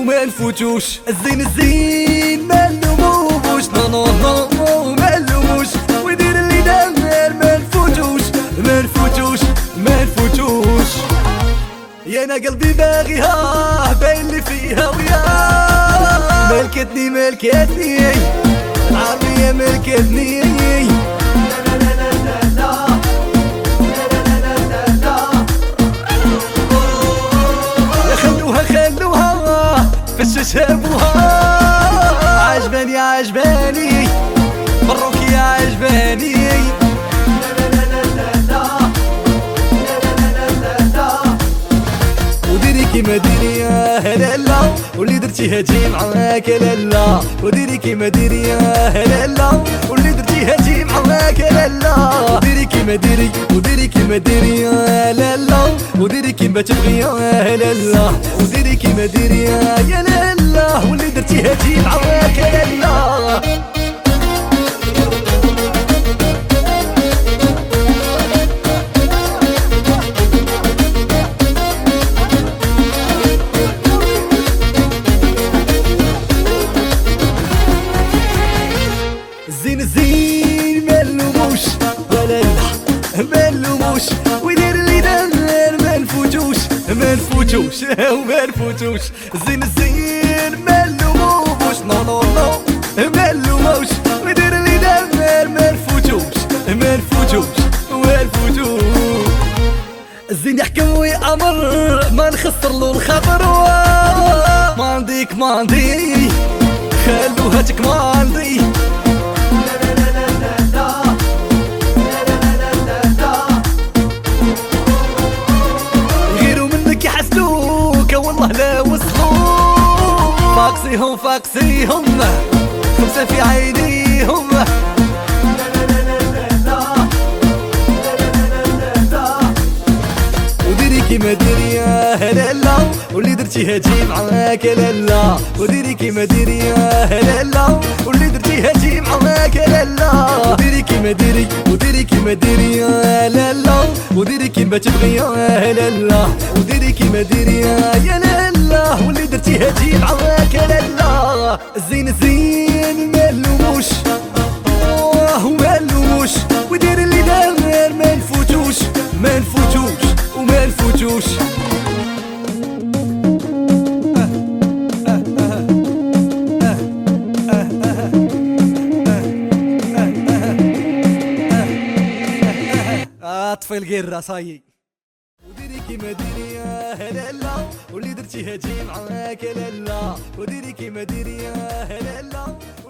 وما نفوتوش. الزين الزين ما نلوموش، نو نو نو ما نلوموش، ويدير اللي دار ما نفوتوش ما نفوتوش ما نفوتوش. يا انا قلبي باغيها باين لي فيها وياه، ملكتني ملكتني العربية ملكتني. خلوها فشش ابوها، عجباني عجباني مروكي عجباني. وديري كيما ديري يا هلالا، واللي درتيها تجي معاك لالا. وديري كيما ديري يا هلالا، واللي درتيها تجي معاك لالا. وديري كيما ديري وديري كيما ديري يا لالا، وديري كيما تبغي يا لالا. وديري كيما ديري يا لالا، واللي درتيها تجي معاك لالا. الزين الزين ما نلوموش ولا لا ما نلوموش، ويدير اللي دار ما نفوتوش ما نفوتوش وما نفوتوش. الزين الزين ما نلوموش، نو نو نو ما نلوموش، ويدير اللي دار ما نفوتوش ما نفوتوش وما نفوتوش. الزين يحكم ويأمر ما نخسرلو الخاطر، ما نديك ما ندي خلوها تكماندي. والله لا وصلوا فاقسيهم فاقسيهم، خمسة في عينيهم. وديري كيما ديري يا هلالا، واللي درتيها تجي معاك لالا. وديري كيما ديري يا هلالا، واللي درتيها تجي معاك لالا. وديري كيما ديري وديري كيما ديري يا لالا، وديري كيما تبغي يا لالا. وديري كيما ديري يا لالا، واللي درتيها تجي معاك لالا. الزين الزين ما نلوموش وما نلوموش، ودير اللي دار ما نفوتوش ما نفوتوش وما نفوتوش. طفي القرة صاي. وديري كيما ديري يا هلالا، واللي درتيها تجي معاك لالا. وديري كيما ديري يا هلالا.